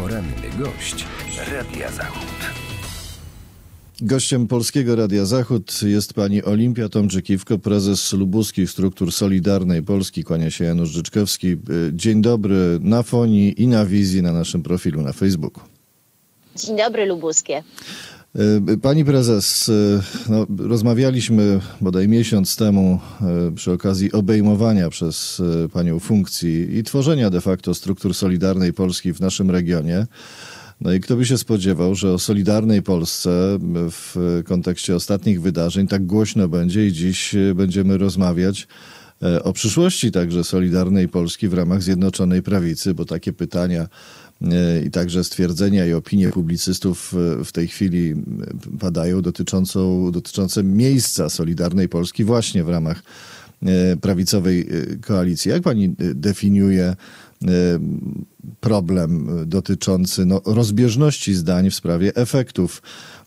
Poranny gość Radia Zachód. Gościem Polskiego Radia Zachód jest pani Olimpia Tomczykiwko, prezes lubuskich struktur Solidarnej Polski. Kłania się Janusz Życzkowski. Dzień dobry na Fonii i na Wizji na naszym profilu na Facebooku. Dzień dobry, lubuskie. Pani prezes, rozmawialiśmy bodaj miesiąc temu przy okazji obejmowania przez panią funkcji i tworzenia de facto struktur Solidarnej Polski w naszym regionie. No i kto by się spodziewał, że o Solidarnej Polsce w kontekście ostatnich wydarzeń tak głośno będzie i dziś będziemy rozmawiać o przyszłości także Solidarnej Polski w ramach Zjednoczonej Prawicy, bo takie pytania i także stwierdzenia i opinie publicystów w tej chwili padają dotyczące miejsca Solidarnej Polski właśnie w ramach prawicowej koalicji. Jak pani definiuje problem dotyczący rozbieżności zdań w sprawie efektów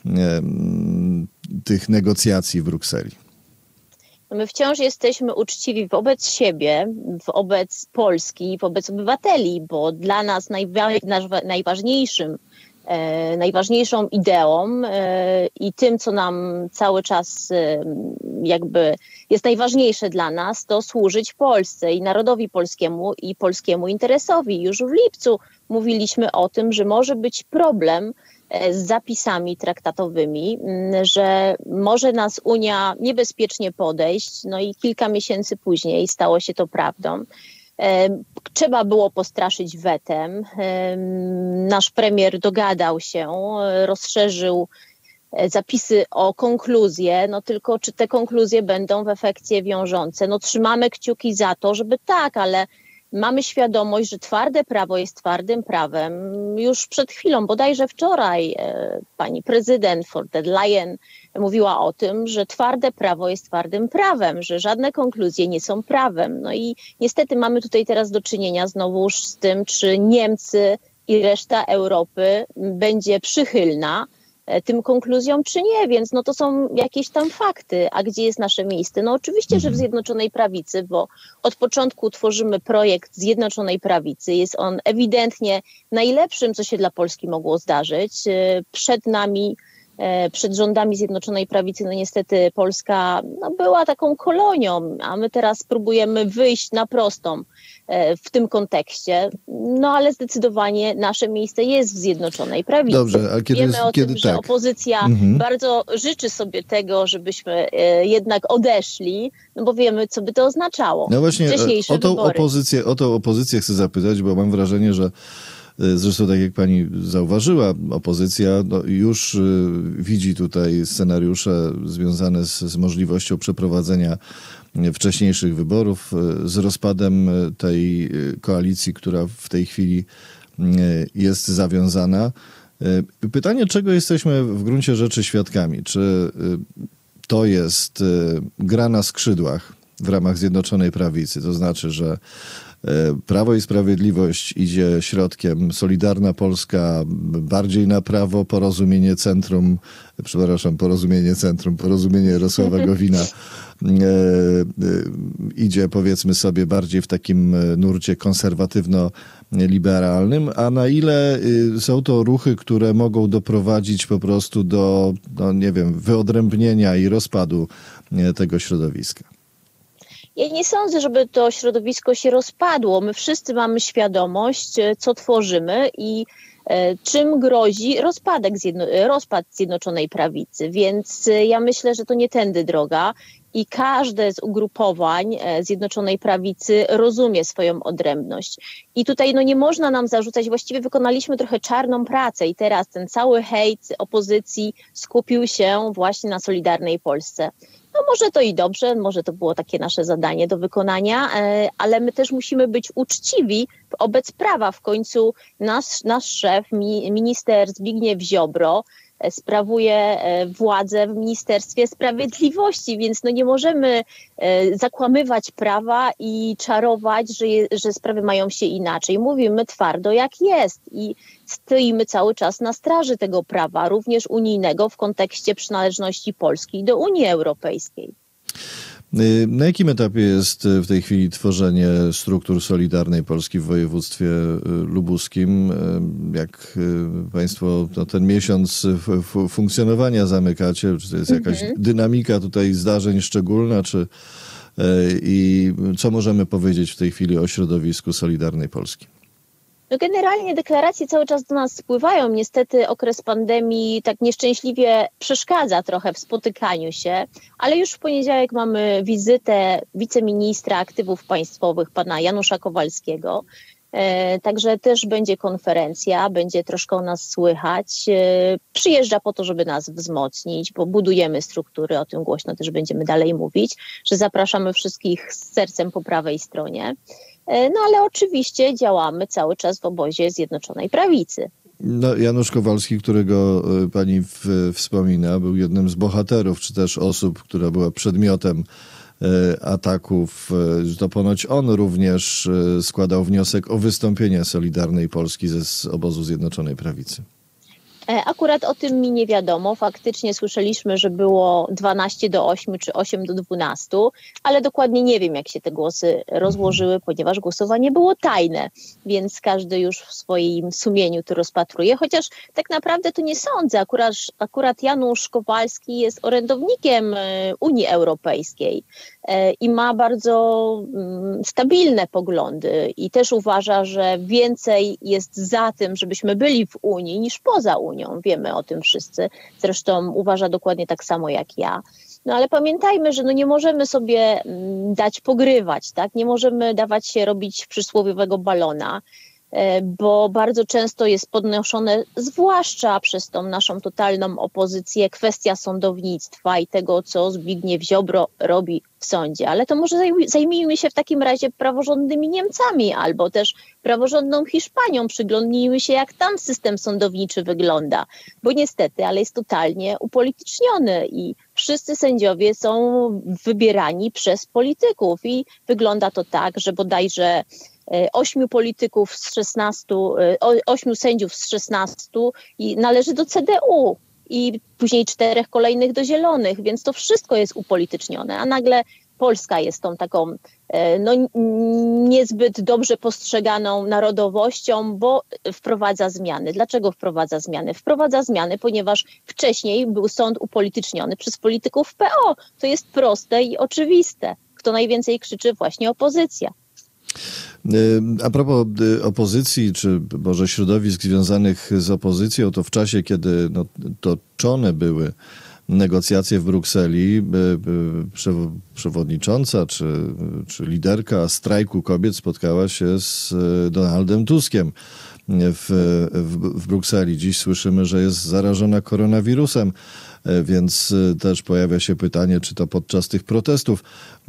tych negocjacji w Brukseli? My wciąż jesteśmy uczciwi wobec siebie, wobec Polski, wobec obywateli, bo dla nas najważniejszą ideą i tym, co nam cały czas jakby jest najważniejsze dla nas, to służyć Polsce i narodowi polskiemu i polskiemu interesowi. Już w lipcu mówiliśmy o tym, że może być problem z zapisami traktatowymi, że może nas Unia niebezpiecznie podejść, no i kilka miesięcy później stało się to prawdą. Trzeba było postraszyć wetem. Nasz premier dogadał się, rozszerzył zapisy o konkluzje, no tylko czy te konkluzje będą w efekcie wiążące? No trzymamy kciuki za to, żeby tak, ale mamy świadomość, że twarde prawo jest twardym prawem. Już przed chwilą, bodajże wczoraj, pani prezydent von der Leyen mówiła o tym, że twarde prawo jest twardym prawem, że żadne konkluzje nie są prawem. No i niestety mamy tutaj teraz do czynienia znowuż z tym, czy Niemcy i reszta Europy będzie przychylna tym konkluzjom, czy nie, więc no to są jakieś tam fakty. A gdzie jest nasze miejsce? No oczywiście, że w Zjednoczonej Prawicy, bo od początku tworzymy projekt Zjednoczonej Prawicy. Jest on ewidentnie najlepszym, co się dla Polski mogło zdarzyć. Przed rządami Zjednoczonej Prawicy, no niestety Polska była taką kolonią, a my teraz próbujemy wyjść na prostą w tym kontekście. No ale zdecydowanie nasze miejsce jest w Zjednoczonej Prawicy. Dobrze, a Wiemy o tym, że opozycja bardzo życzy sobie tego, żebyśmy jednak odeszli, no bo wiemy, co by to oznaczało. No właśnie, o tą opozycję chcę zapytać, bo mam wrażenie, że zresztą tak jak pani zauważyła, opozycja już widzi tutaj scenariusze związane z możliwością przeprowadzenia wcześniejszych wyborów, z rozpadem tej koalicji, która w tej chwili jest zawiązana. Pytanie, czego jesteśmy w gruncie rzeczy świadkami? Czy to jest gra na skrzydłach w ramach Zjednoczonej Prawicy? To znaczy, że Prawo i Sprawiedliwość idzie środkiem, Solidarna Polska bardziej na prawo, Porozumienie Jarosława Gowina idzie, powiedzmy sobie, bardziej w takim nurcie konserwatywno-liberalnym, a na ile są to ruchy, które mogą doprowadzić po prostu do, wyodrębnienia i rozpadu tego środowiska? Ja nie sądzę, żeby to środowisko się rozpadło. My wszyscy mamy świadomość, co tworzymy i czym grozi rozpad Zjednoczonej Prawicy. Więc ja myślę, że to nie tędy droga i każde z ugrupowań Zjednoczonej Prawicy rozumie swoją odrębność. I tutaj nie można nam zarzucać, właściwie wykonaliśmy trochę czarną pracę i teraz ten cały hejt opozycji skupił się właśnie na Solidarnej Polsce. No może to i dobrze, może to było takie nasze zadanie do wykonania, ale my też musimy być uczciwi wobec prawa. W końcu nasz szef, minister Zbigniew Ziobro, sprawuje władzę w Ministerstwie Sprawiedliwości, więc nie możemy zakłamywać prawa i czarować, że sprawy mają się inaczej. Mówimy twardo jak jest i stoimy cały czas na straży tego prawa, również unijnego w kontekście przynależności Polski do Unii Europejskiej. Na jakim etapie jest w tej chwili tworzenie struktur Solidarnej Polski w województwie lubuskim? Jak państwo ten miesiąc funkcjonowania zamykacie? Czy to jest jakaś dynamika tutaj zdarzeń szczególna? I co możemy powiedzieć w tej chwili o środowisku Solidarnej Polski? No generalnie deklaracje cały czas do nas spływają. Niestety okres pandemii tak nieszczęśliwie przeszkadza trochę w spotykaniu się, ale już w poniedziałek mamy wizytę wiceministra aktywów państwowych, pana Janusza Kowalskiego. Także też będzie konferencja, będzie troszkę o nas słychać. Przyjeżdża po to, żeby nas wzmocnić, bo budujemy struktury, o tym głośno też będziemy dalej mówić, że zapraszamy wszystkich z sercem po prawej stronie. No ale oczywiście działamy cały czas w obozie Zjednoczonej Prawicy. No, Janusz Kowalski, którego pani wspomina, był jednym z bohaterów, czy też osób, która była przedmiotem ataków. To ponoć on również składał wniosek o wystąpienie Solidarnej Polski z obozu Zjednoczonej Prawicy. Akurat o tym mi nie wiadomo. Faktycznie słyszeliśmy, że było 12-8 czy 8-12, ale dokładnie nie wiem, jak się te głosy rozłożyły, ponieważ głosowanie było tajne, więc każdy już w swoim sumieniu to rozpatruje, chociaż tak naprawdę to nie sądzę. Akurat Janusz Kowalski jest orędownikiem Unii Europejskiej i ma bardzo stabilne poglądy i też uważa, że więcej jest za tym, żebyśmy byli w Unii niż poza Unią. Wiemy o tym wszyscy. Zresztą uważa dokładnie tak samo jak ja. No ale pamiętajmy, że nie możemy sobie dać pogrywać, tak? Nie możemy dawać się robić przysłowiowego balona, bo bardzo często jest podnoszone, zwłaszcza przez tą naszą totalną opozycję, kwestia sądownictwa i tego, co Zbigniew Ziobro robi w sądzie. Ale to może zajmijmy się w takim razie praworządnymi Niemcami albo też praworządną Hiszpanią. Przyglądnijmy się, jak tam system sądowniczy wygląda, bo niestety, ale jest totalnie upolityczniony i wszyscy sędziowie są wybierani przez polityków i wygląda to tak, że bodajże 8 polityków z 16, 8 sędziów z 16 należy do CDU i później 4 kolejnych do Zielonych, więc to wszystko jest upolitycznione, a nagle Polska jest tą taką niezbyt dobrze postrzeganą narodowością, bo wprowadza zmiany. Dlaczego wprowadza zmiany? Wprowadza zmiany, ponieważ wcześniej był sąd upolityczniony przez polityków PO. To jest proste i oczywiste. Kto najwięcej krzyczy? Właśnie opozycja. A propos opozycji, czy może środowisk związanych z opozycją, to w czasie, kiedy toczone były negocjacje w Brukseli, przewodnicząca czy liderka strajku kobiet spotkała się z Donaldem Tuskiem w Brukseli. Dziś słyszymy, że jest zarażona koronawirusem, więc też pojawia się pytanie, czy to podczas tych protestów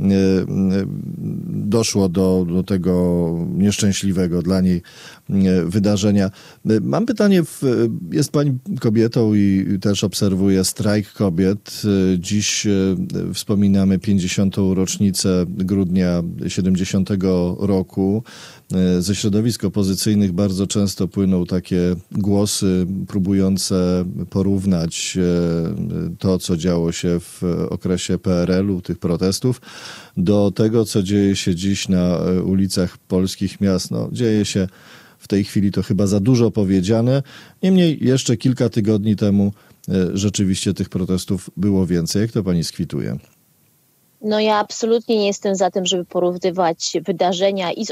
doszło do tego nieszczęśliwego dla niej wydarzenia. Mam pytanie, jest pani kobietą i też obserwuje strajk kobiet. Dziś wspominamy 50. rocznicę grudnia 70 roku. Ze środowisk opozycyjnych bardzo często płyną takie głosy próbujące porównać to, co działo się w okresie PRL-u, tych protestów, do tego, co dzieje się dziś na ulicach polskich miast. Dzieje się w tej chwili, to chyba za dużo powiedziane. Niemniej jeszcze kilka tygodni temu rzeczywiście tych protestów było więcej. Jak to pani skwituje? Ja absolutnie nie jestem za tym, żeby porównywać wydarzenia i z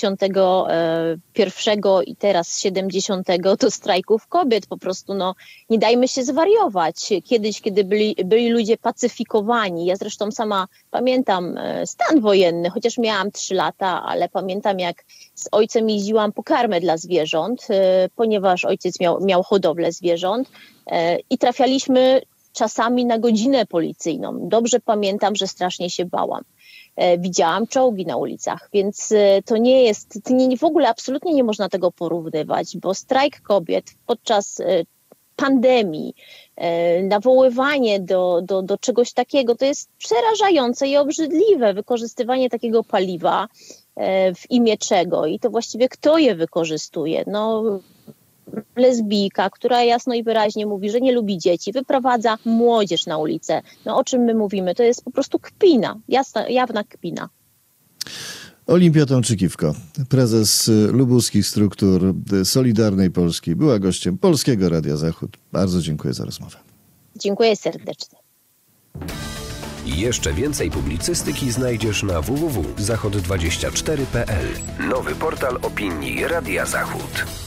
81 i teraz z 70 do strajków kobiet. Po prostu nie dajmy się zwariować. Kiedyś, kiedy byli ludzie pacyfikowani, ja zresztą sama pamiętam stan wojenny, chociaż miałam 3 lata, ale pamiętam, jak z ojcem jeździłam po karmę dla zwierząt, ponieważ ojciec miał hodowlę zwierząt i trafialiśmy czasami na godzinę policyjną. Dobrze pamiętam, że strasznie się bałam. Widziałam czołgi na ulicach, więc to nie jest, w ogóle absolutnie nie można tego porównywać, bo strajk kobiet podczas pandemii, nawoływanie do czegoś takiego, to jest przerażające i obrzydliwe. Wykorzystywanie takiego paliwa w imię czego i to właściwie kto je wykorzystuje. lesbijka, która jasno i wyraźnie mówi, że nie lubi dzieci, wyprowadza młodzież na ulicę. No o czym my mówimy? To jest po prostu kpina, jawna kpina. Olimpia Tomczykiwko, prezes lubuskich struktur Solidarnej Polski, była gościem Polskiego Radia Zachód. Bardzo dziękuję za rozmowę. Dziękuję serdecznie. Jeszcze więcej publicystyki znajdziesz na www.zachod24.pl. Nowy portal opinii Radia Zachód.